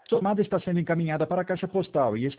Sua chamada está sendo encaminhada para a caixa postal e